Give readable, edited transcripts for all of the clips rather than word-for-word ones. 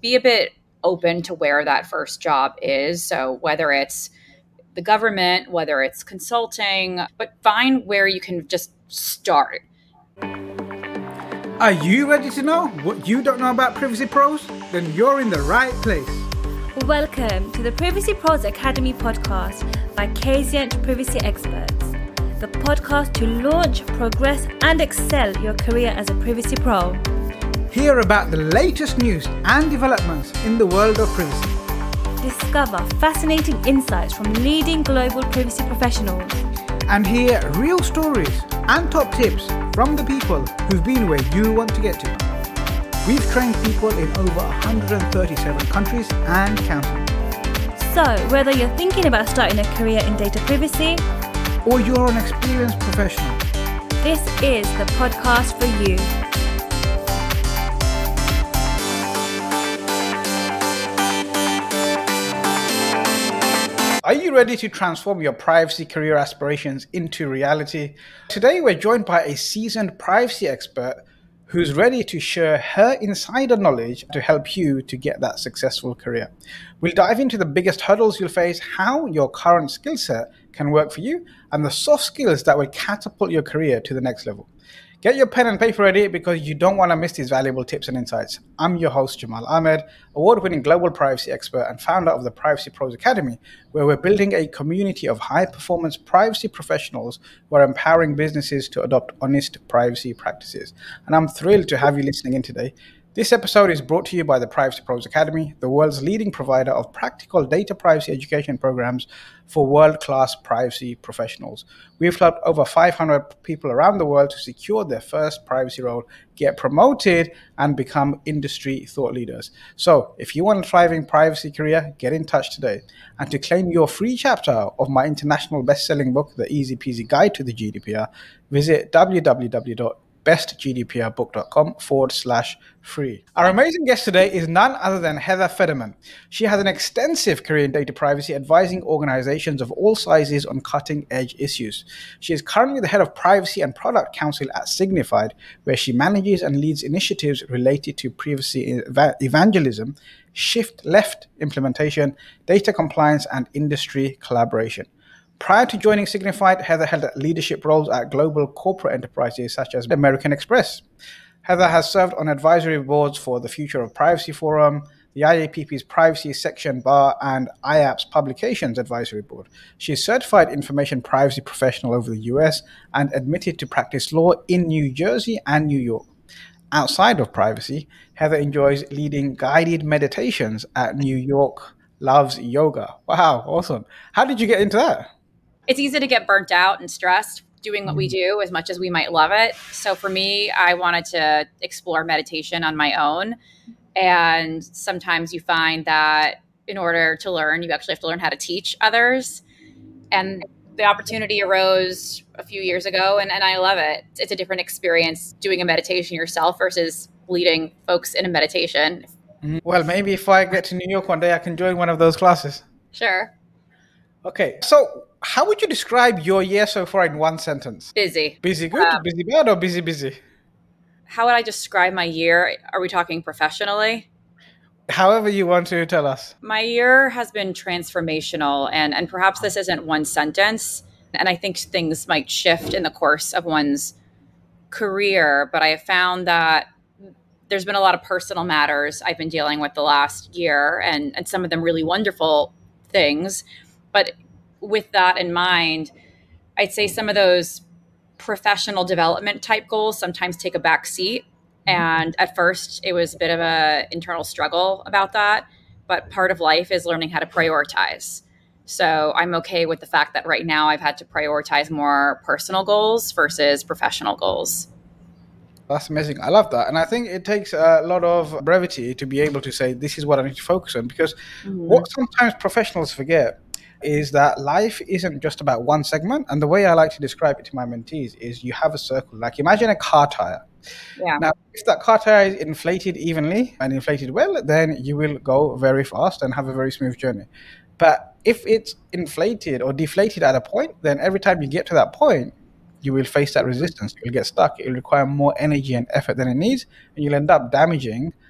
be a bit open to where that first job is. So whether it's the government, whether it's consulting, but find where you can just start. Are you ready to know what you don't know about Privacy Pros? Then you're in the right place. Welcome to the Privacy Pros Academy podcast by Kazient Privacy Experts, the podcast to launch, progress, and excel your career as a privacy pro. Hear about the latest news and developments in the world of privacy. Discover fascinating insights from leading global privacy professionals. And hear real stories and top tips from the people who've been where you want to get to. We've trained people in over 137 countries and counting. So, whether you're thinking about starting a career in data privacy, or you're an experienced professional, this is the podcast for you. Are you ready to transform your privacy career aspirations into reality? Today, we're joined by a seasoned privacy expert who's ready to share her insider knowledge to help you to get that successful career. We'll dive into the biggest hurdles you'll face, how your current skill set can work for you, and the soft skills that will catapult your career to the next level. Get your pen and paper ready because you don't want to miss these valuable tips and insights. I'm your host, Jamal Ahmed, award-winning global privacy expert and founder of the Privacy Pros Academy, where we're building a community of high-performance privacy professionals who are empowering businesses to adopt honest privacy practices. And I'm thrilled to have you listening in today. This episode is brought to you by the Privacy Pros Academy, the world's leading provider of practical data privacy education programs for world-class privacy professionals. We've helped over 500 people around the world to secure their first privacy role, get promoted, and become industry thought leaders. So if you want a thriving privacy career, get in touch today. And to claim your free chapter of my international best-selling book, The Easy Peasy Guide to the GDPR, visit www.bestgdprbook.com/free. Our amazing guest today is none other than Heather Federman. She has an extensive career in data privacy, advising organizations of all sizes on cutting-edge issues. She is currently the head of privacy and product counsel at Signified, where she manages and leads initiatives related to privacy evangelism, shift left implementation, data compliance, and industry collaboration. Prior to joining Signified, Heather held leadership roles at global corporate enterprises such as American Express. Heather has served on advisory boards for the Future of Privacy Forum, the IAPP's Privacy Section Bar, and IAP's Publications Advisory Board. She is certified information privacy professional over the US and admitted to practice law in New Jersey and New York. Outside of privacy, Heather enjoys leading guided meditations at New York Loves Yoga. Wow, awesome. How did you get into that? It's easy to get burnt out and stressed doing what we do as much as we might love it. So for me, I wanted to explore meditation on my own. And sometimes you find that in order to learn, you actually have to learn how to teach others. And the opportunity arose a few years ago, and I love it. It's a different experience doing a meditation yourself versus leading folks in a meditation. Well, maybe if I get to New York one day, I can join one of those classes. Sure. Okay, so how would you describe your year so far in one sentence? Busy. Busy good, busy bad, or busy busy? How would I describe my year? Are we talking professionally? However you want to tell us. My year has been transformational, and perhaps this isn't one sentence, and I think things might shift in the course of one's career, but I have found that there's been a lot of personal matters I've been dealing with the last year, and some of them really wonderful things. But with that in mind, I'd say some of those professional development type goals sometimes take a back seat. And at first, it was a bit of an internal struggle about that. But part of life is learning how to prioritize. So I'm okay with the fact that right now I've had to prioritize more personal goals versus professional goals. That's amazing. I love that. And I think it takes a lot of brevity to be able to say, this is what I need to focus on. Because what sometimes professionals forget is that life isn't just about one segment. And the way I like to describe it to my mentees is you have a circle. Like imagine a car tire. Yeah. Now, if that car tire is inflated evenly and inflated well, then you will go very fast and have a very smooth journey. But if it's inflated or deflated at a point, then every time you get to that point, you will face that resistance. You'll get stuck. It will require more energy and effort than it needs, and you'll end up damaging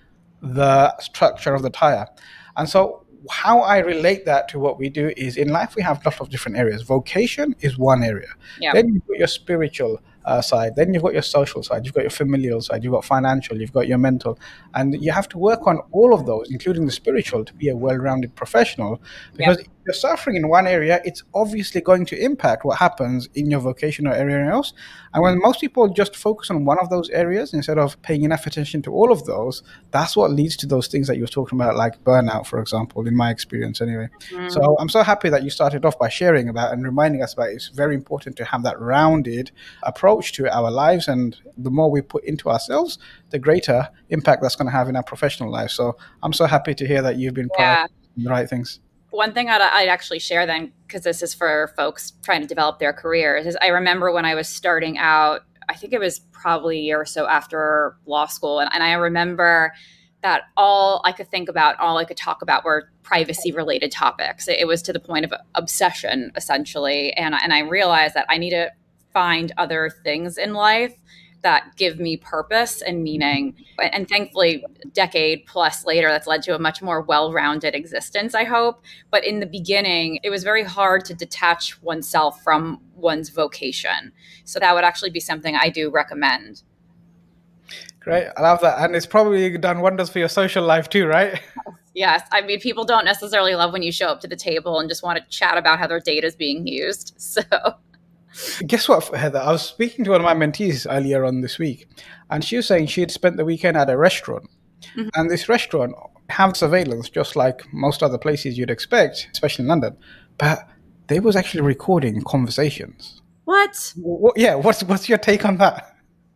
the structure of the tire. And so how I relate that to what we do is in life, we have lots of different areas. Vocation is one area. Yeah. Then you've got your spiritual side. Then you've got your social side. You've got your familial side. You've got financial. You've got your mental. And you have to work on all of those, including the spiritual, to be a well-rounded professional. Because if you're suffering in one area, it's obviously going to impact what happens in your vocational area else. And when most people just focus on one of those areas instead of paying enough attention to all of those, that's what leads to those things that you were talking about, like burnout, for example, in my experience anyway. So I'm so happy that you started off by sharing about and reminding us about it's very important to have that rounded approach to our lives. And the more we put into ourselves, the greater impact that's going to have in our professional life. So I'm so happy to hear that you've been prioritizing the right things. One thing I'd actually share then, because this is for folks trying to develop their careers, is I remember when I was starting out, I think it was probably a year or so after law school. And I remember that all I could think about, all I could talk about were privacy related topics. It was to the point of obsession, essentially. And I realized that I need to find other things in life that give me purpose and meaning. And thankfully, a decade plus later, that's led to a much more well-rounded existence, I hope. But in the beginning, it was very hard to detach oneself from one's vocation. So that would actually be something I do recommend. Great. I love that. And it's probably done wonders for your social life too, right? Yes. I mean, people don't necessarily love when you show up to the table and just want to chat about how their data is being used. So guess what, Heather? I was speaking to one of my mentees earlier on this week, and she was saying she had spent the weekend at a restaurant. Mm-hmm. And this restaurant have surveillance just like most other places you'd expect, especially in London. But they was actually recording conversations. What? Yeah, what's your take on that?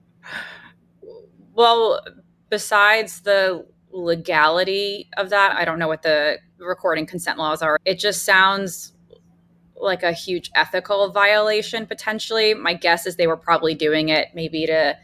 Well, besides the legality of that, I don't know what the recording consent laws are. It just sounds like a huge ethical violation, potentially. My guess is they were probably doing it maybe to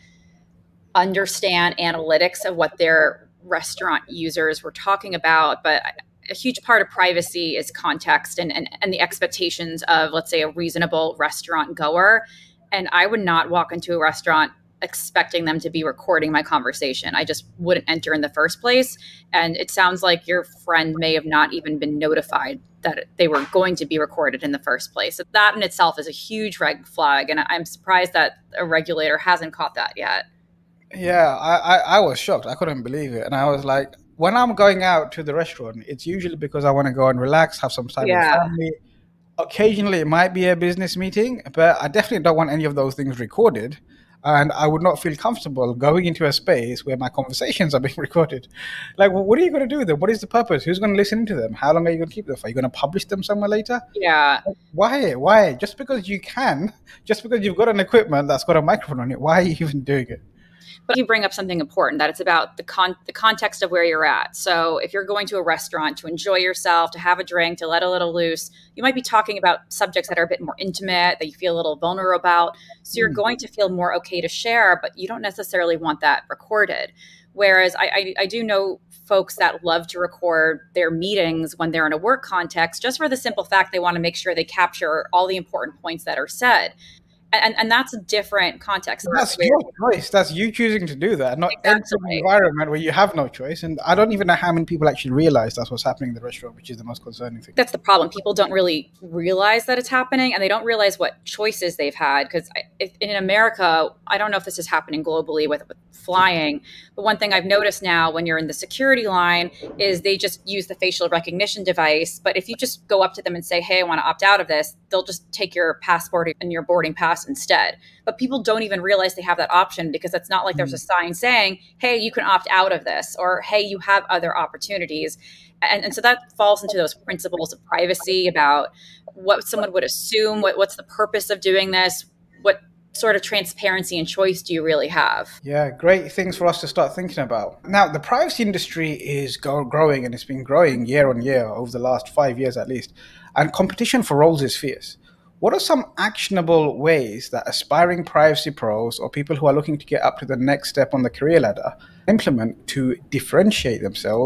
understand analytics of what their restaurant users were talking about. But a huge part of privacy is context and the expectations of, let's say, a reasonable restaurant goer. And I would not walk into a restaurant expecting them to be recording my conversation. I just wouldn't enter in the first place. And it sounds like your friend may have not even been notified that they were going to be recorded in the first place. So that in itself is a huge red flag. And I'm surprised that a regulator hasn't caught that yet. Yeah, I was shocked. I couldn't believe it. And I was like, when I'm going out to the restaurant, it's usually because I want to go and relax, have some time with family. Occasionally, it might be a business meeting, but I definitely don't want any of those things recorded. And I would not feel comfortable going into a space where my conversations are being recorded. Like, well, what are you going to do with them? What is the purpose? Who's going to listen to them? How long are you going to keep them for? Are you going to publish them somewhere later? Yeah. Why? Just because you can, just because you've got an equipment that's got a microphone on it, why are you even doing it? But you bring up something important, that it's about the context of where you're at. So if you're going to a restaurant to enjoy yourself, to have a drink, to let a little loose, you might be talking about subjects that are a bit more intimate, that you feel a little vulnerable about. So you're going to feel more okay to share, but you don't necessarily want that recorded. Whereas I do know folks that love to record their meetings when they're in a work context, just for the simple fact they want to make sure they capture all the important points that are said. And that's a different context. That's your choice. That's you choosing to do that, not exactly. Enter an environment where you have no choice. And I don't even know how many people actually realize that's what's happening in the restaurant, which is the most concerning thing. That's the problem. People don't really realize that it's happening, and they don't realize what choices they've had. Because in America, I don't know if this is happening globally with flying, but one thing I've noticed now when you're in the security line is they just use the facial recognition device. But if you just go up to them and say, hey, I want to opt out of this, they'll just take your passport and your boarding pass instead. But people don't even realize they have that option, because it's not like there's a sign saying, hey, you can opt out of this, or hey, you have other opportunities. And so that falls into those principles of privacy about what someone would assume, what's the purpose of doing this, what sort of transparency and choice do you really have? Yeah, great things for us to start thinking about. Now, the privacy industry is growing, and it's been growing year on year over the last 5 years at least. And competition for roles is fierce. What are some actionable ways that aspiring privacy pros or people who are looking to get up to the next step on the career ladder implement to differentiate themselves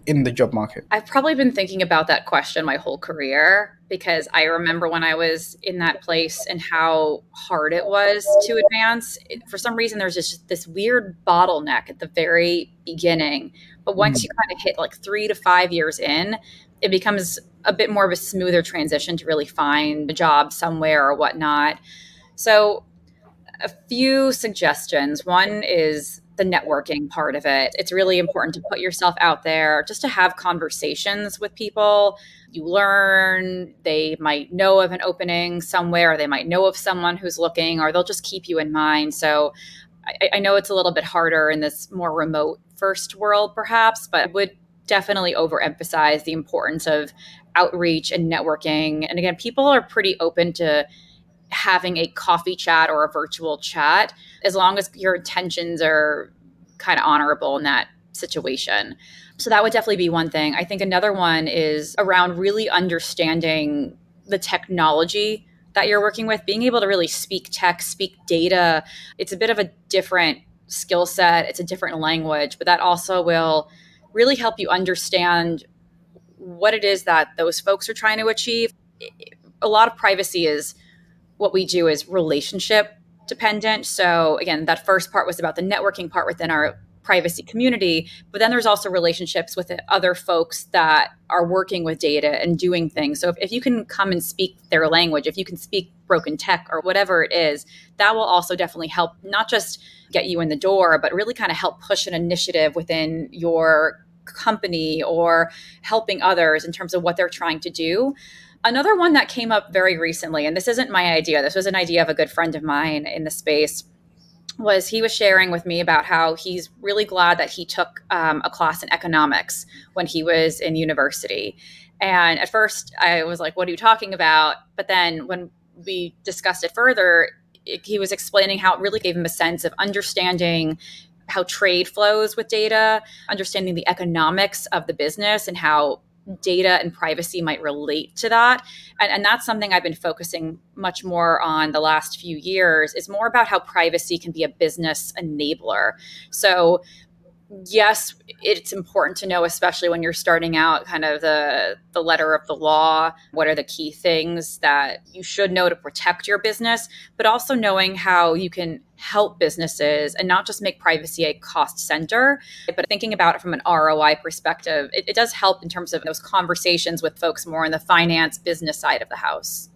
in the job market? I've probably been thinking about that question my whole career, because I remember when I was in that place and how hard it was to advance. For some reason, there's just this weird bottleneck at the very beginning. But once you kind of hit like 3 to 5 years in, it becomes a bit more of a smoother transition to really find a job somewhere or whatnot. So a few suggestions. One is the networking part of it. It's really important to put yourself out there, just to have conversations with people. You learn, they might know of an opening somewhere, they might know of someone who's looking, or they'll just keep you in mind. So I know it's a little bit harder in this more remote first world, perhaps, but I would definitely overemphasize the importance of outreach and networking. And again, people are pretty open to having a coffee chat or a virtual chat, as long as your intentions are kind of honorable in that situation. So that would definitely be one thing. I think another one is around really understanding the technology that you're working with, being able to really speak tech, speak data. It's a bit of a different skill set. It's a different language, but that also will really help you understand what it is that those folks are trying to achieve. A lot of privacy is what we do is relationship dependent. So again, that first part was about the networking part within our privacy community, but then there's also relationships with other folks that are working with data and doing things. So if you can come and speak their language, if you can speak broken tech or whatever it is, that will also definitely help not just get you in the door, but really kind of help push an initiative within your company or helping others in terms of what they're trying to do. Another one that came up very recently, and this isn't my idea, this was an idea of a good friend of mine in the space, was he was sharing with me about how he's really glad that he took a class in economics when he was in university. And at first I was like, what are you talking about? But then when we discussed it further, he was explaining how it really gave him a sense of understanding how trade flows with data, understanding the economics of the business and how data and privacy might relate to that. And that's something I've been focusing much more on the last few years, is more about how privacy can be a business enabler. So yes, it's important to know, especially when you're starting out, kind of the letter of the law. What are the key things that you should know to protect your business, but also knowing how you can help businesses and not just make privacy a cost center, but thinking about it from an ROI perspective. It does help in terms of those conversations with folks more on the finance business side of the house.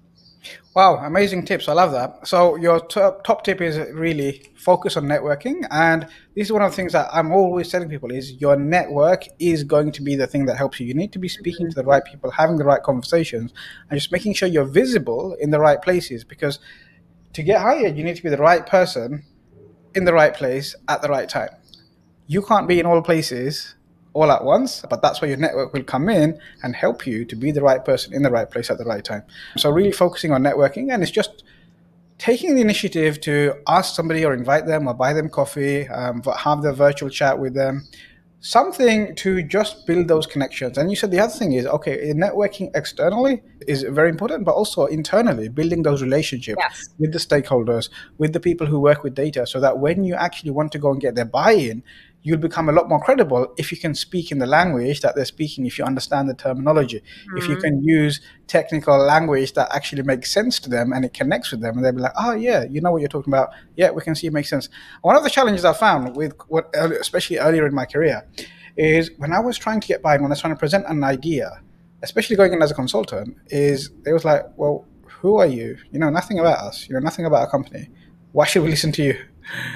Wow, amazing tips. I love that. So your top tip is really focus on networking. And this is one of the things that I'm always telling people is your network is going to be the thing that helps you. You need to be speaking to the right people, having the right conversations, and just making sure you're visible in the right places. Because to get hired, you need to be the right person in the right place at the right time. You can't be in all places all at once, but that's where your network will come in and help you to be the right person in the right place at the right time. So really focusing on networking, and it's just taking the initiative to ask somebody or invite them or buy them coffee, have the virtual chat with them, something to just build those connections. And you said the other thing is, okay, networking externally is very important, but also internally, building those relationships with the stakeholders, with the people who work with data, so that when you actually want to go and get their buy-in, you'll become a lot more credible if you can speak in the language that they're speaking, if you understand the terminology, if you can use technical language that actually makes sense to them and it connects with them, and they'll be like, oh yeah, you know what you're talking about. Yeah, we can see it makes sense. One of the challenges I found with especially earlier in my career, is when I was trying to get buy-in, when I was trying to present an idea, especially going in as a consultant, is they was like, well, who are you? You know nothing about us. You know nothing about our company. Why should we listen to you?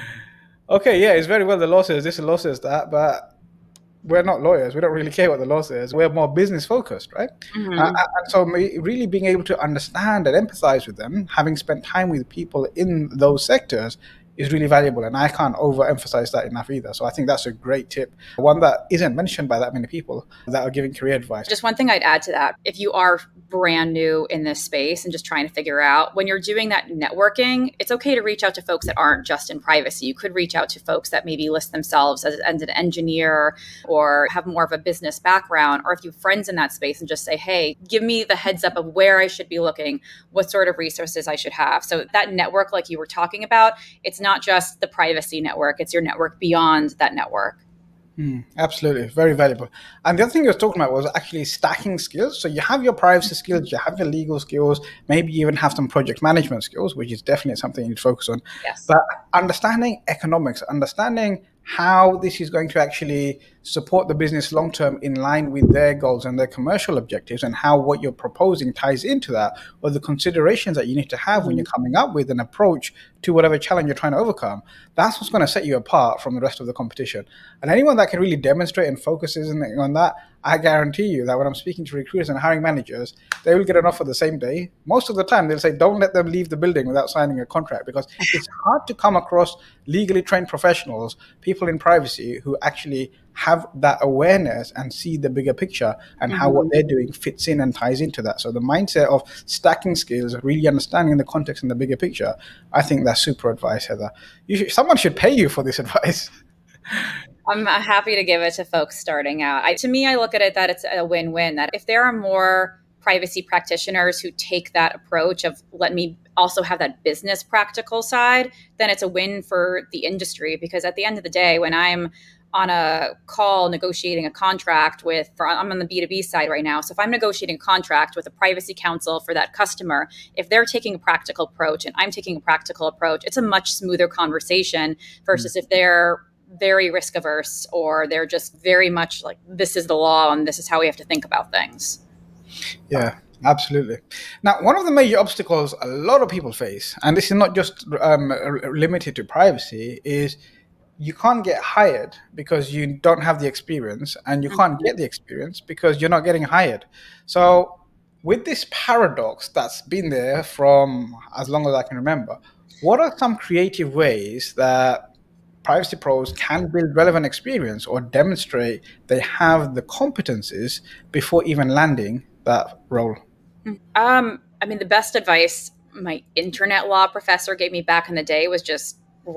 Okay, yeah, it's very well the law says this, the law says that, but we're not lawyers. We don't really care what the law says. We're more business focused, right? And so really being able to understand and empathize with them, having spent time with people in those sectors, is really valuable. And I can't overemphasize that enough either. So I think that's a great tip. One that isn't mentioned by that many people that are giving career advice. Just one thing I'd add to that. If you are brand new in this space and just trying to figure out, when you're doing that networking, it's okay to reach out to folks that aren't just in privacy. You could reach out to folks that maybe list themselves as an engineer or have more of a business background, or if you have friends in that space, and just say, hey, give me the heads up of where I should be looking, what sort of resources I should have. So that network, like you were talking about, it's not just the privacy network, it's your network beyond that network. Absolutely, very valuable. And the other thing you were talking about was actually stacking skills. So you have your privacy skills, you have your legal skills, maybe you even have some project management skills, which is definitely something you need to focus on. Yes. But understanding economics, understanding how this is going to actually support the business long term in line with their goals and their commercial objectives, and how what you're proposing ties into that, or the considerations that you need to have when you're coming up with an approach to whatever challenge you're trying to overcome. That's what's going to set you apart from the rest of the competition. And anyone that can really demonstrate and focuses on that, I guarantee you that when I'm speaking to recruiters and hiring managers, they will get an offer the same day. Most of the time, they'll say, don't let them leave the building without signing a contract, because it's hard to come across legally trained professionals, people in privacy, who actually have that awareness and see the bigger picture and how what they're doing fits in and ties into that. So the mindset of stacking skills, really understanding the context and the bigger picture, I think that's super advice, Heather. Someone should pay you for this advice. I'm happy to give it to folks starting out. To me, I look at it that it's a win-win, that if there are more privacy practitioners who take that approach of let me also have that business practical side, then it's a win for the industry. Because at the end of the day, when I'm on a call negotiating a contract I'm on the B2B side right now. So if I'm negotiating a contract with a privacy counsel for that customer, if they're taking a practical approach and I'm taking a practical approach, it's a much smoother conversation versus if they're very risk averse, or they're just very much like, this is the law and this is how we have to think about things. Yeah, absolutely. Now, one of the major obstacles a lot of people face, and this is not just limited to privacy, is you can't get hired because you don't have the experience, and you can't get the experience because you're not getting hired. So with this paradox that's been there from as long as I can remember, what are some creative ways that privacy pros can build relevant experience or demonstrate they have the competencies before even landing that role? The best advice my internet law professor gave me back in the day was just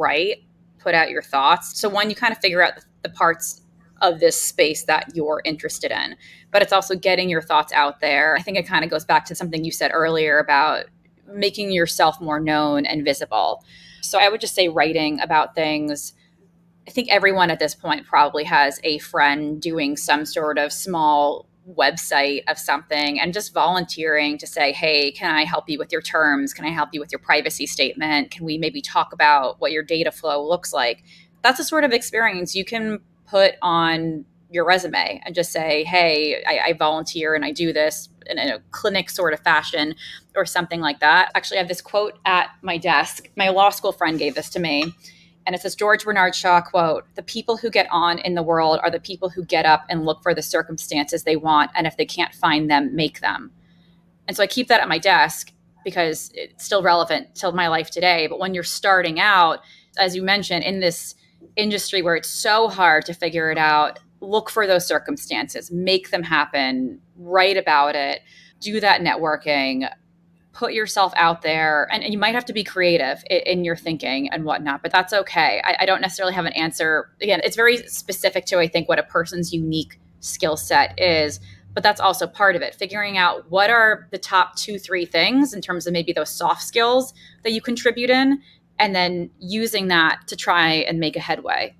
put out your thoughts. So one, you kind of figure out the parts of this space that you're interested in, but it's also getting your thoughts out there. I think it kind of goes back to something you said earlier about making yourself more known and visible. So I would just say writing about things. I think everyone at this point probably has a friend doing some sort of small website of something, and just volunteering to say, hey, can I help you with your terms? Can I help you with your privacy statement? Can we maybe talk about what your data flow looks like? That's a sort of experience you can put on your resume and just say, hey, I volunteer and I do this in a clinic sort of fashion or something like that. Actually, I have this quote at my desk. My law school friend gave this to me. And it's this George Bernard Shaw quote: the people who get on in the world are the people who get up and look for the circumstances they want. And if they can't find them, make them. And so I keep that at my desk because it's still relevant till my life today. But when you're starting out, as you mentioned, in this industry where it's so hard to figure it out, look for those circumstances, make them happen, write about it, do that networking, put yourself out there, and you might have to be creative in your thinking and whatnot, but that's okay. I don't necessarily have an answer. Again, it's very specific to, I think, what a person's unique skill set is, but that's also part of it. Figuring out what are the top 2-3 things in terms of maybe those soft skills that you contribute in, and then using that to try and make a headway.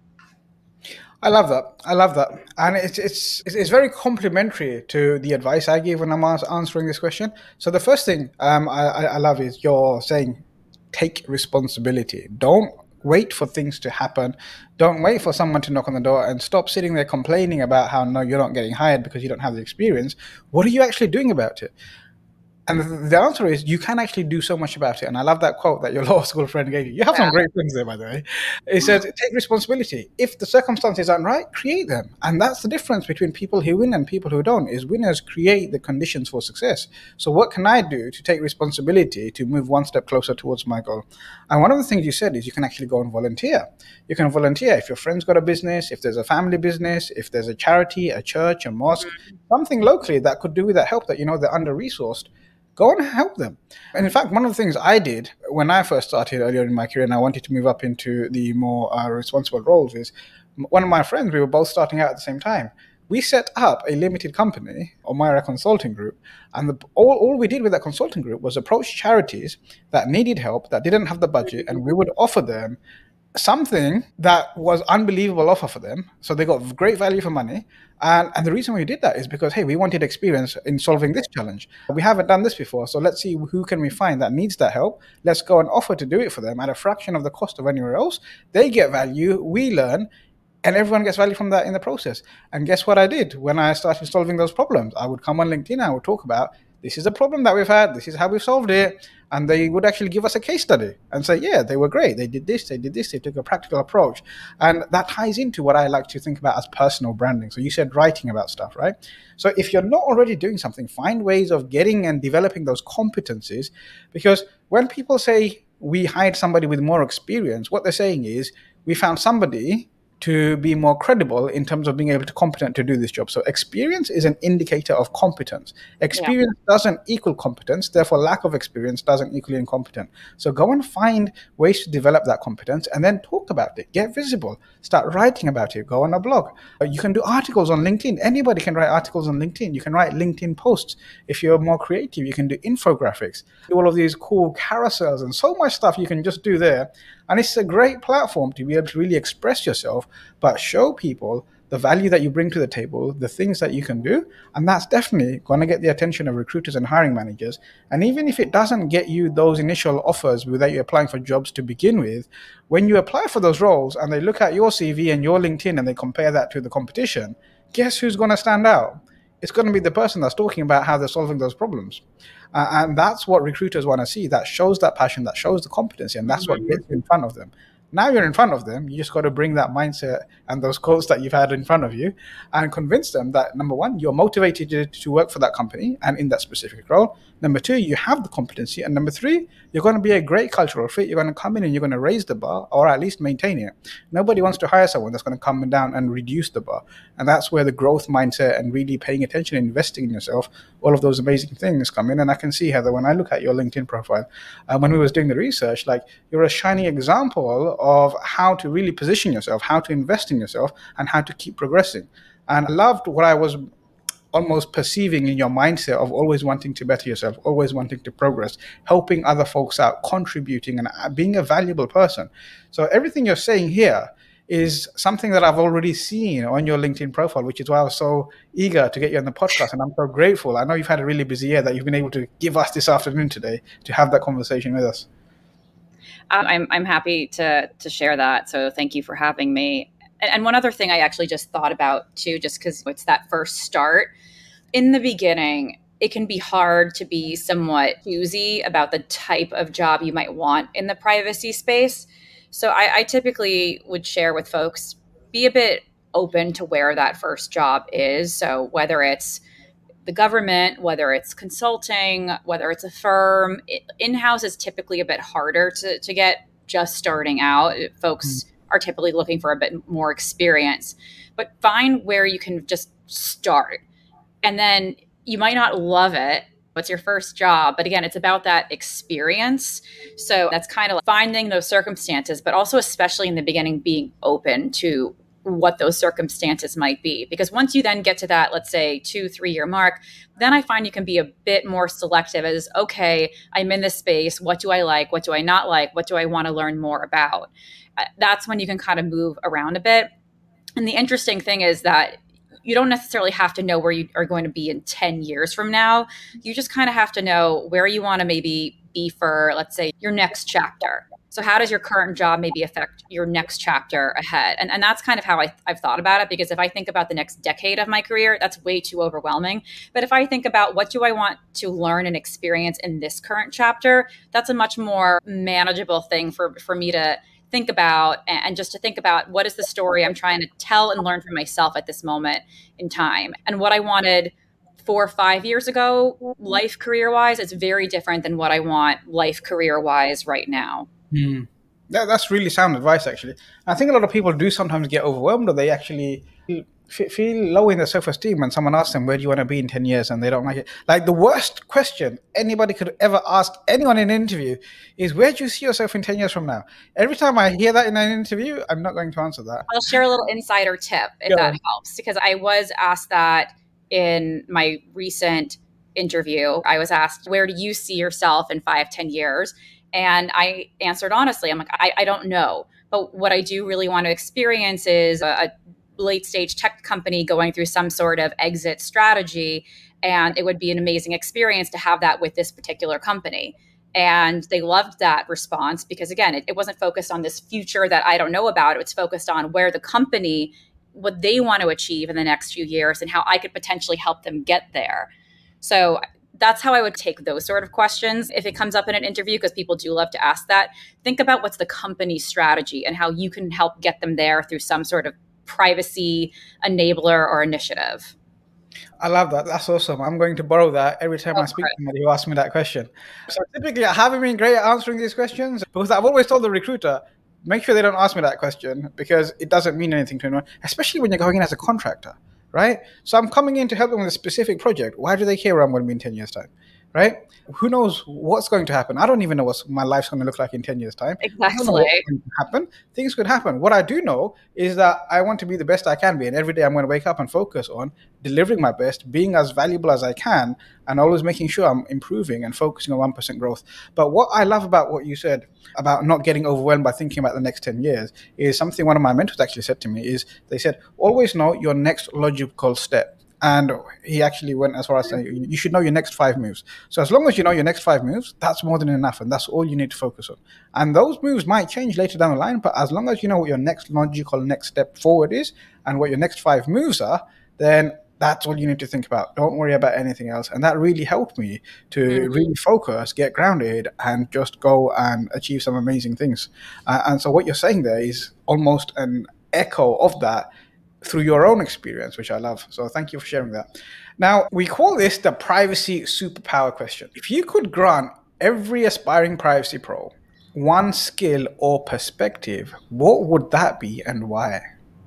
I love that, and it's very complementary to the advice I gave when I'm answering this question. So the first thing I love is you're saying, take responsibility. Don't wait for things to happen. Don't wait for someone to knock on the door, and stop sitting there complaining about how no, you're not getting hired because you don't have the experience. What are you actually doing about it? And the answer is you can actually do so much about it. And I love that quote that your law school friend gave you. You have some great things there, by the way. It says, take responsibility. If the circumstances aren't right, create them. And that's the difference between people who win and people who don't, is winners create the conditions for success. So what can I do to take responsibility to move one step closer towards my goal? And one of the things you said is you can actually go and volunteer. You can volunteer if your friend's got a business, if there's a family business, if there's a charity, a church, a mosque, something locally that could do with that help that they're under-resourced. Go and help them. And in fact, one of the things I did when I first started earlier in my career and I wanted to move up into the more responsible roles is, one of my friends, we were both starting out at the same time. We set up a limited company, Omira Consulting Group, and all we did with that consulting group was approach charities that needed help, that didn't have the budget, and we would offer them something that was unbelievable offer for them. So they got great value for money. And the reason we did that is because, hey, we wanted experience in solving this challenge. We haven't done this before. So let's see who can we find that needs that help. Let's go and offer to do it for them at a fraction of the cost of anywhere else. They get value, we learn, and everyone gets value from that in the process. And guess what I did when I started solving those problems? I would come on LinkedIn, I would talk about, this is a problem that we've had, this is how we've solved it. And they would actually give us a case study and say, yeah, they were great. They did this, they took a practical approach. And that ties into what I like to think about as personal branding. So you said writing about stuff, right? So if you're not already doing something, find ways of getting and developing those competencies. Because when people say we hired somebody with more experience, what they're saying is we found somebody to be more credible in terms of being able to competent to do this job. So experience is an indicator of competence. Experience doesn't equal competence, therefore lack of experience doesn't equal incompetent. So go and find ways to develop that competence and then talk about it. Get visible. Start writing about it. Go on a blog. You can do articles on LinkedIn. Anybody can write articles on LinkedIn. You can write LinkedIn posts. If you're more creative, you can do infographics. Do all of these cool carousels and so much stuff you can just do there. And it's a great platform to be able to really express yourself, but show people the value that you bring to the table, the things that you can do. And that's definitely going to get the attention of recruiters and hiring managers. And even if it doesn't get you those initial offers without you applying for jobs to begin with, when you apply for those roles and they look at your CV and your LinkedIn and they compare that to the competition, guess who's going to stand out? It's going to be the person that's talking about how they're solving those problems. And that's what recruiters want to see. That shows that passion, that shows the competency, and that's what gets you in front of them. Now you're in front of them, you just got to bring that mindset and those quotes that you've had in front of you and convince them that, number one, you're motivated to work for that company and in that specific role. Number two, you have the competency. And number three, you're going to be a great cultural fit. You're going to come in and you're going to raise the bar or at least maintain it. Nobody wants to hire someone that's going to come down and reduce the bar. And that's where the growth mindset and really paying attention and investing in yourself, all of those amazing things come in. And I can see, Heather, when I look at your LinkedIn profile, when we was doing the research, like you're a shining example of how to really position yourself, how to invest in yourself, and how to keep progressing. And I loved what I was almost perceiving in your mindset of always wanting to better yourself, always wanting to progress, helping other folks out, contributing, and being a valuable person. So everything you're saying here is something that I've already seen on your LinkedIn profile, which is why I was so eager to get you on the podcast. And I'm so grateful. I know you've had a really busy year that you've been able to give us this afternoon today to have that conversation with us. I'm happy to share that. So thank you for having me. And one other thing I actually just thought about too, just because it's that first start. In the beginning, it can be hard to be somewhat choosy about the type of job you might want in the privacy space. So I typically would share with folks, be a bit open to where that first job is. So whether it's the government, whether it's consulting, whether it's a firm, in-house is typically a bit harder to get just starting out. Folks are typically looking for a bit more experience, but find where you can just start. And then you might not love it. It's your first job, but again, it's about that experience. So that's kind of like finding those circumstances, but also especially in the beginning, being open to what those circumstances might be. Because once you then get to that, let's say 2-3 year mark, then I find you can be a bit more selective as, okay, I'm in this space. What do I like? What do I not like? What do I want to learn more about? That's when you can kind of move around a bit. And the interesting thing is that you don't necessarily have to know where you are going to be in 10 years from now. You just kind of have to know where you want to maybe be for, let's say, your next chapter. So how does your current job maybe affect your next chapter ahead? And that's kind of how I've thought about it, because if I think about the next decade of my career, that's way too overwhelming. But if I think about what do I want to learn and experience in this current chapter, that's a much more manageable thing for me to think about, and just to think about what is the story I'm trying to tell and learn for myself at this moment in time. And what I wanted 4 or 5 years ago, life career-wise, is very different than what I want life career-wise right now. That's really sound advice, actually. I think a lot of people do sometimes get overwhelmed, or they actually feel low in their self-esteem when someone asks them, where do you want to be in 10 years? And they don't like it. Like the worst question anybody could ever ask anyone in an interview is, where do you see yourself in 10 years from now? Every time I hear that in an interview, I'm not going to answer that. I'll share a little insider tip if that helps, because I was asked that in my recent interview. I was asked, where do you see yourself in 5-10 years? And I answered honestly, I'm like, I don't know. But what I do really want to experience is a late stage tech company going through some sort of exit strategy. And it would be an amazing experience to have that with this particular company. And they loved that response because, again, it wasn't focused on this future that I don't know about. It was focused on where the company, what they want to achieve in the next few years and how I could potentially help them get there. So that's how I would take those sort of questions if it comes up in an interview, because people do love to ask that. Think about what's the company's strategy and how you can help get them there through some sort of privacy enabler or initiative. I love that. That's awesome. I'm going to borrow that every time I speak to somebody who asks me that question. So typically, I haven't been great at answering these questions because I've always told the recruiter, make sure they don't ask me that question because it doesn't mean anything to anyone, especially when you're going in as a contractor, right? So I'm coming in to help them with a specific project. Why do they care where I'm going to be in 10 years' time, right? Who knows what's going to happen? I don't even know what my life's going to look like in 10 years' time. Exactly. I don't know what's going to happen. Things could happen. What I do know is that I want to be the best I can be. And every day I'm going to wake up and focus on delivering my best, being as valuable as I can, and always making sure I'm improving and focusing on 1% growth. But what I love about what you said about not getting overwhelmed by thinking about the next 10 years is something one of my mentors actually said to me is they said, always know your next logical step. And he actually went as far as saying, you should know your next 5 moves. So as long as you know your next 5 moves, that's more than enough. And that's all you need to focus on. And those moves might change later down the line. But as long as you know what your next logical next step forward is and what your next 5 moves are, then that's all you need to think about. Don't worry about anything else. And that really helped me to really focus, get grounded, and just go and achieve some amazing things. And so what you're saying there is almost an echo of that through your own experience, which I love. So thank you for sharing that. Now, we call this the privacy superpower question. If you could grant every aspiring privacy pro one skill or perspective, what would that be and why?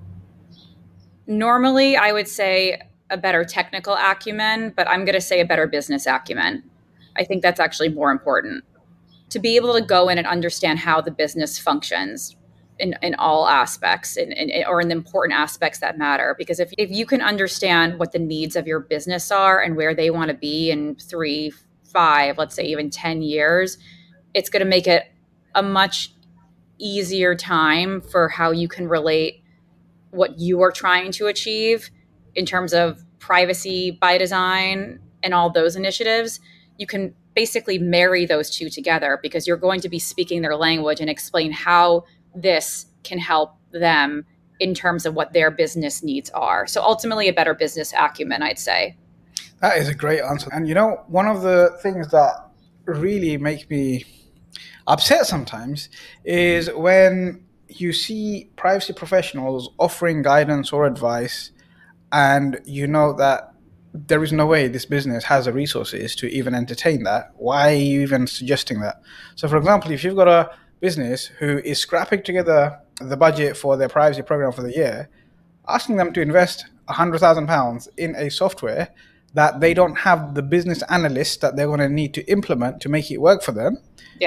Normally, I would say a better technical acumen, but I'm going to say a better business acumen. I think that's actually more important. To be able to go in and understand how the business functions in all aspects or in the important aspects that matter. Because if you can understand what the needs of your business are and where they want to be in 3, 5, let's say even 10 years, it's going to make it a much easier time for how you can relate what you are trying to achieve in terms of privacy by design and all those initiatives. You can basically marry those two together because you're going to be speaking their language and explain how this can help them in terms of what their business needs are. So ultimately a better business acumen, I'd say. That is a great answer. And one of the things that really make me upset sometimes is when you see privacy professionals offering guidance or advice and you know that there is no way this business has the resources to even entertain that. Why are you even suggesting that? So for example, if you've got a business who is scrapping together the budget for their privacy program for the year, asking them to invest £100,000 in a software that they don't have the business analysts that they're going to need to implement to make it work for them,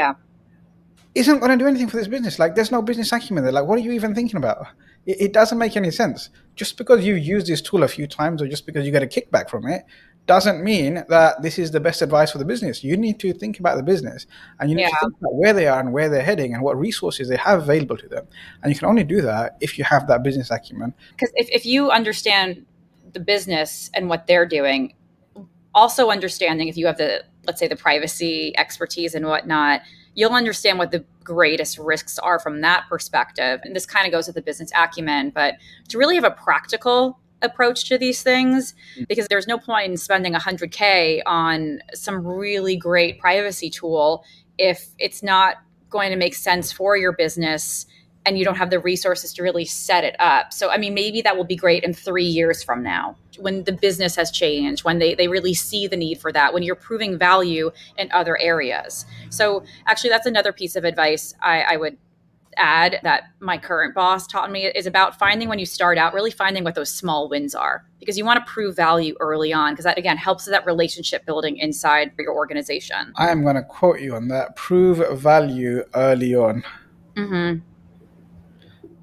isn't going to do anything for this business. Like, there's no business acumen there. Like, what are you even thinking about? It doesn't make any sense. Just because you use this tool a few times or just because you get a kickback from it doesn't mean that this is the best advice for the business. You need to think about the business and you need to think about where they are and where they're heading and what resources they have available to them. And you can only do that if you have that business acumen. Because if you understand the business and what they're doing, also understanding if you have the, let's say, the privacy expertise and whatnot, you'll understand what the greatest risks are from that perspective. And this kind of goes with the business acumen, but to really have a practical approach to these things, because there's no point in spending $100K on some really great privacy tool if it's not going to make sense for your business and you don't have the resources to really set it up. So, I mean, maybe that will be great in 3 years from now when the business has changed, when they really see the need for that, when you're proving value in other areas. So actually, that's another piece of advice I would add that my current boss taught me is about finding, when you start out, really finding what those small wins are, because you want to prove value early on, because that, again, helps with that relationship building inside your organization. I am going to quote you on that. Prove value early on. Mm-hmm.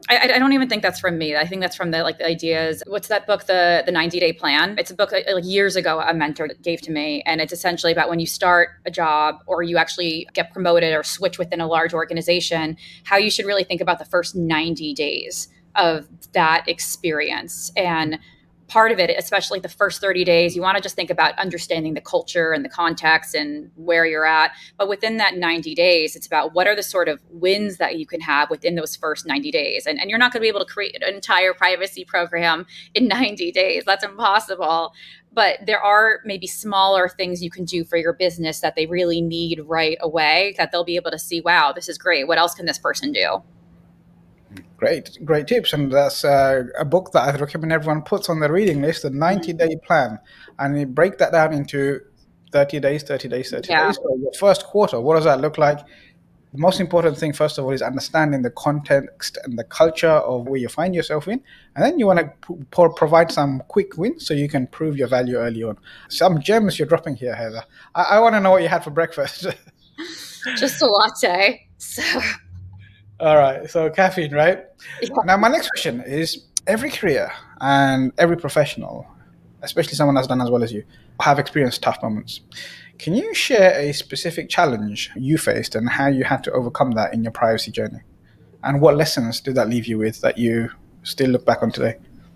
I don't even think that's from me. I think that's from the ideas. What's that book, the 90-day plan? It's a book that, like, years ago a mentor gave to me, and it's essentially about when you start a job or you actually get promoted or switch within a large organization, how you should really think about the first 90 days of that experience. And part of it, especially the first 30 days, you want to just think about understanding the culture and the context and where you're at. But within that 90 days, it's about what are the sort of wins that you can have within those first 90 days. And you're not going to be able to create an entire privacy program in 90 days. That's impossible. But there are maybe smaller things you can do for your business that they really need right away, that they'll be able to see, wow, this is great. What else can this person do? Great tips. And that's a book that I recommend everyone puts on their reading list, the 90-day plan. And you break that down into 30 days. So your first quarter, what does that look like? The most important thing, first of all, is understanding the context and the culture of where you find yourself in. And then you want to provide some quick wins so you can prove your value early on. Some gems you're dropping here, Heather. I want to know what you had for breakfast. Just a latte. So... All right, so caffeine, right? Yeah. Now, my next question is, every career and every professional, especially someone that's done as well as you, have experienced tough moments. Can you share a specific challenge you faced and how you had to overcome that in your privacy journey? And what lessons did that leave you with that you still look back on today?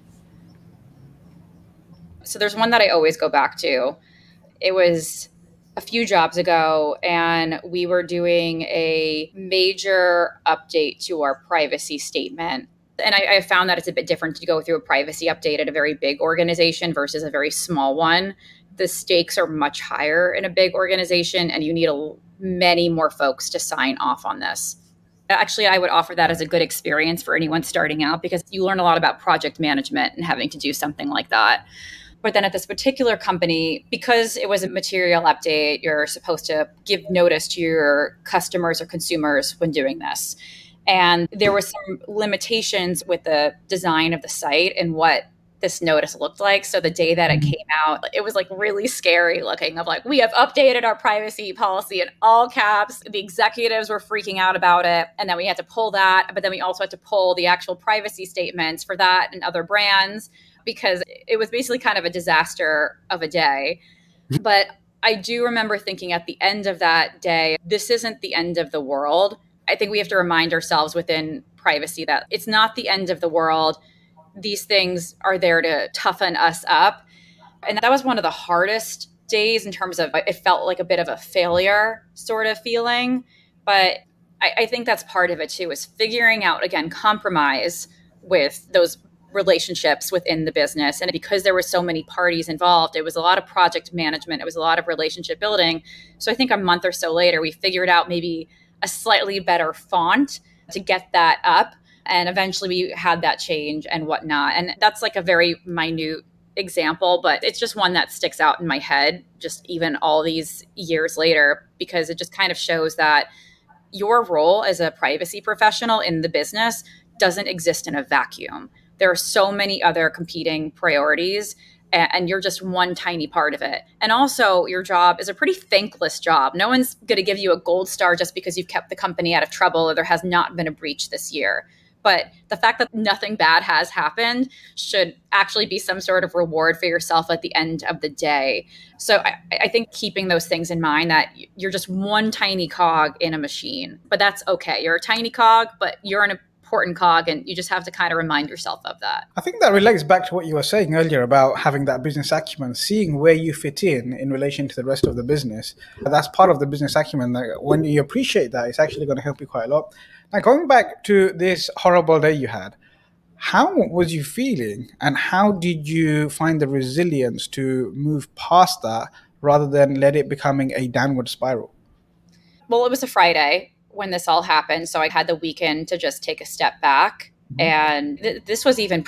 So there's one that I always go back to. It was a few jobs ago, and we were doing a major update to our privacy statement. And I found that it's a bit different to go through a privacy update at a very big organization versus a very small one. The stakes are much higher in a big organization, and you need many more folks to sign off on this. Actually, I would offer that as a good experience for anyone starting out, because you learn a lot about project management and having to do something like that. But then at this particular company, because it was a material update, you're supposed to give notice to your customers or consumers when doing this. And there were some limitations with the design of the site and what this notice looked like. So the day that it came out, it was like really scary looking, of like, we have updated our privacy policy in all caps. The executives were freaking out about it. And then we had to pull that. But then we also had to pull the actual privacy statements for that and other brands, because it was basically kind of a disaster of a day. But I do remember thinking at the end of that day, this isn't the end of the world. I think we have to remind ourselves within privacy that it's not the end of the world. These things are there to toughen us up. And that was one of the hardest days in terms of, it felt like a bit of a failure sort of feeling. But I think that's part of it too, is figuring out, again, compromise with those relationships within the business. And because there were so many parties involved, it was a lot of project management. It was a lot of relationship building. So I think a month or so later, we figured out maybe a slightly better font to get that up. And eventually we had that change and whatnot. And that's like a very minute example, but it's just one that sticks out in my head, just even all these years later, because it just kind of shows that your role as a privacy professional in the business doesn't exist in a vacuum. There are so many other competing priorities, and you're just one tiny part of it. And also, your job is a pretty thankless job. No one's going to give you a gold star just because you've kept the company out of trouble or there has not been a breach this year. But the fact that nothing bad has happened should actually be some sort of reward for yourself at the end of the day. So I think keeping those things in mind, that you're just one tiny cog in a machine, but that's okay. You're a tiny cog, but you're an important cog, and you just have to kind of remind yourself of that. I think that relates back to what you were saying earlier about having that business acumen, seeing where you fit in relation to the rest of the business. That's part of the business acumen. That when you appreciate that, it's actually going to help you quite a lot. Now, going back to this horrible day you had, how was you feeling, and how did you find the resilience to move past that rather than let it becoming a downward spiral? Well, it was a Friday when this all happened, so I had the weekend to just take a step back. And this was even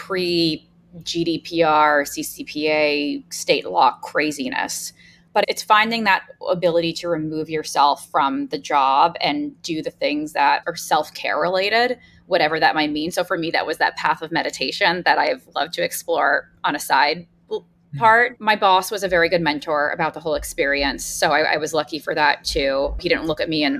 pre-GDPR, CCPA, state law craziness. But it's finding that ability to remove yourself from the job and do the things that are self-care related, whatever that might mean. So for me, that was that path of meditation that I've loved to explore on a side part. My boss was a very good mentor about the whole experience. So I was lucky for that too. He didn't look at me and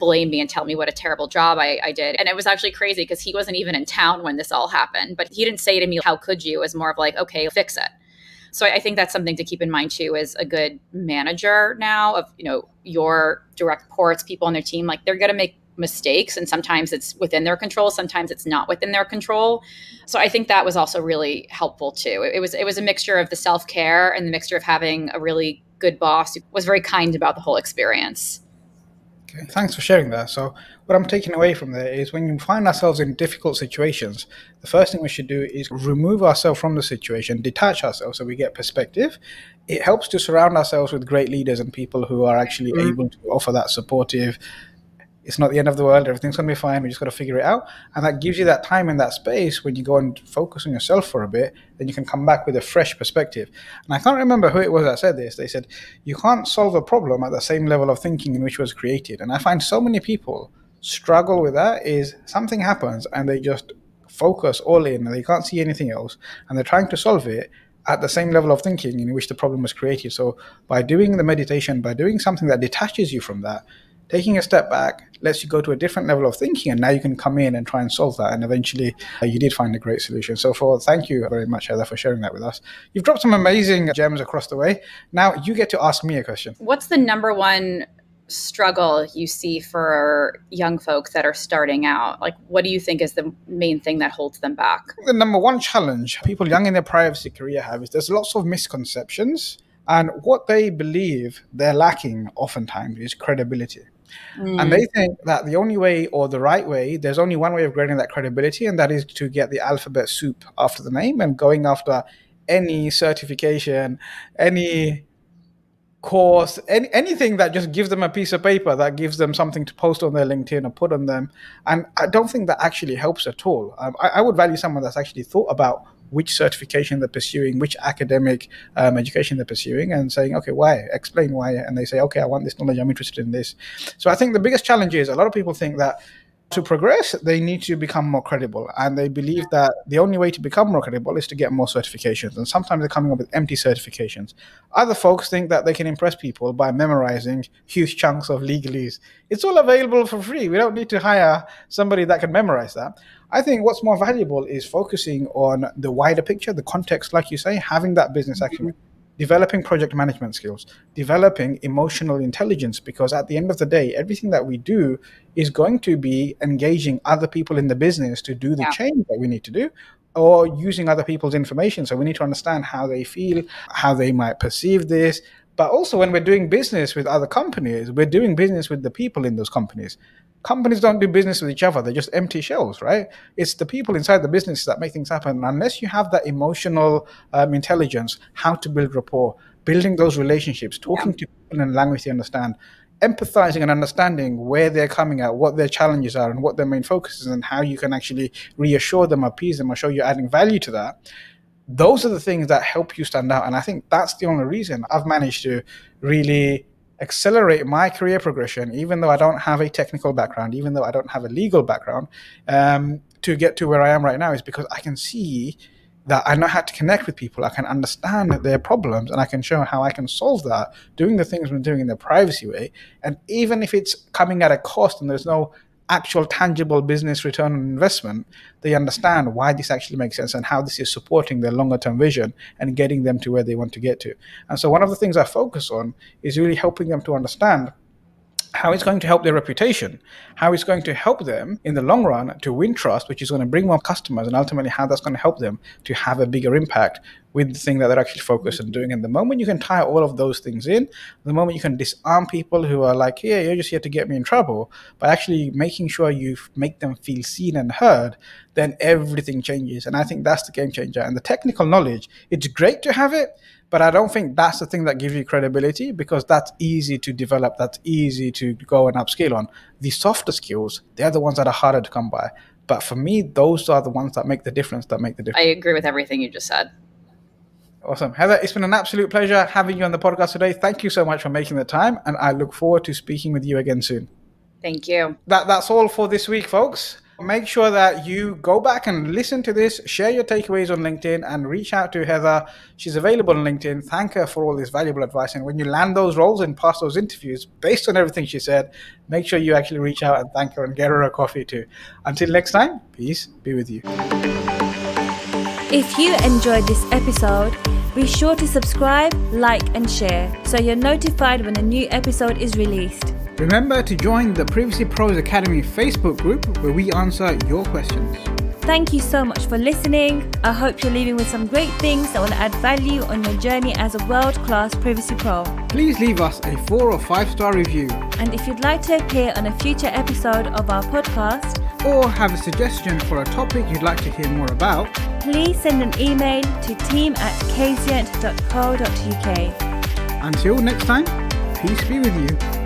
blame me and tell me what a terrible job I did. And it was actually crazy because he wasn't even in town when this all happened. But he didn't say to me, how could you? It was more of like, okay, fix it. So I think that's something to keep in mind too, as a good manager now of, your direct reports, people on their team, like they're going to make mistakes. And sometimes it's within their control. Sometimes it's not within their control. So I think that was also really helpful too. It was a mixture of the self-care and the mixture of having a really good boss who was very kind about the whole experience. Okay, thanks for sharing that. So what I'm taking away from there is when you find ourselves in difficult situations, the first thing we should do is remove ourselves from the situation, detach ourselves so we get perspective. It helps to surround ourselves with great leaders and people who are actually able to offer that supportive, it's not the end of the world, everything's going to be fine, we just got to figure it out. And that gives you that time and that space when you go and focus on yourself for a bit, then you can come back with a fresh perspective. And I can't remember who it was that said this. They said, you can't solve a problem at the same level of thinking in which it was created. And I find so many people struggle with that, is something happens and they just focus all in and they can't see anything else. And they're trying to solve it at the same level of thinking in which the problem was created. So by doing the meditation, by doing something that detaches you from that, taking a step back lets you go to a different level of thinking, and now you can come in and try and solve that. And eventually you did find a great solution. So thank you very much, Heather, for sharing that with us. You've dropped some amazing gems across the way. Now you get to ask me a question. What's the number one struggle you see for young folks that are starting out? Like, what do you think is the main thing that holds them back? The number one challenge people young in their privacy career have is there's lots of misconceptions, and what they believe they're lacking oftentimes is credibility. And they think that the only way, or the right way, there's only one way of grading that credibility, and that is to get the alphabet soup after the name and going after any certification, any course, anything that just gives them a piece of paper, that gives them something to post on their LinkedIn or put on them. And I don't think that actually helps at all. I would value someone that's actually thought about which certification they're pursuing, which academic education they're pursuing, and saying, okay, why? Explain why. And they say, okay, I want this knowledge, I'm interested in this. So I think the biggest challenge is a lot of people think that to progress, they need to become more credible. And they believe that the only way to become more credible is to get more certifications. And sometimes they're coming up with empty certifications. Other folks think that they can impress people by memorizing huge chunks of legalese. It's all available for free. We don't need to hire somebody that can memorize that. I think what's more valuable is focusing on the wider picture, the context, like you say, having that business acumen, developing project management skills, developing emotional intelligence, because at the end of the day, everything that we do is going to be engaging other people in the business to do the change that we need to do, or using other people's information. So we need to understand how they feel, how they might perceive this. But also when we're doing business with other companies, we're doing business with the people in those companies. Companies don't do business with each other. They're just empty shells, right? It's the people inside the business that make things happen. And unless you have that emotional intelligence, how to build rapport, building those relationships, talking to people in a language they understand, empathizing and understanding where they're coming at, what their challenges are and what their main focus is, and how you can actually reassure them, appease them, or show you're adding value to that. Those are the things that help you stand out. And I think that's the only reason I've managed to really accelerate my career progression, even though I don't have a technical background, even though I don't have a legal background, to get to where I am right now, is because I can see that I know how to connect with people. I can understand their problems, and I can show how I can solve that, doing the things I'm doing in the privacy way. And even if it's coming at a cost and there's no actual tangible business return on investment, they understand why this actually makes sense and how this is supporting their longer term vision and getting them to where they want to get to. And so one of the things I focus on is really helping them to understand how it's going to help their reputation, how it's going to help them in the long run to win trust, which is going to bring more customers, and ultimately how that's going to help them to have a bigger impact with the thing that they're actually focused on doing. And the moment you can tie all of those things in, the moment you can disarm people who are like, yeah, you're just here to get me in trouble, by actually making sure you make them feel seen and heard, then everything changes. And I think that's the game changer. And the technical knowledge, it's great to have it, but I don't think that's the thing that gives you credibility, because that's easy to develop, that's easy to go and upscale on. The softer skills, they're the ones that are harder to come by. But for me, those are the ones that make the difference, I agree with everything you just said. Awesome. Heather, it's been an absolute pleasure having you on the podcast today. Thank you so much for making the time, and I look forward to speaking with you again soon. Thank you. That's all for this week, folks. Make sure that you go back and listen to this, share your takeaways on LinkedIn, and reach out to Heather. She's available on LinkedIn. Thank her for all this valuable advice. And when you land those roles and pass those interviews, based on everything she said, make sure you actually reach out and thank her and get her a coffee too. Until next time, peace be with you. If you enjoyed this episode, be sure to subscribe, like, and share so you're notified when a new episode is released. Remember to join the Privacy Pros Academy Facebook group where we answer your questions. Thank you so much for listening. I hope you're leaving with some great things that will add value on your journey as a world-class Privacy Pro. Please leave us a 4 or 5-star review. And if you'd like to appear on a future episode of our podcast, or have a suggestion for a topic you'd like to hear more about, please send an email to team@kazient.co.uk. Until next time, peace be with you.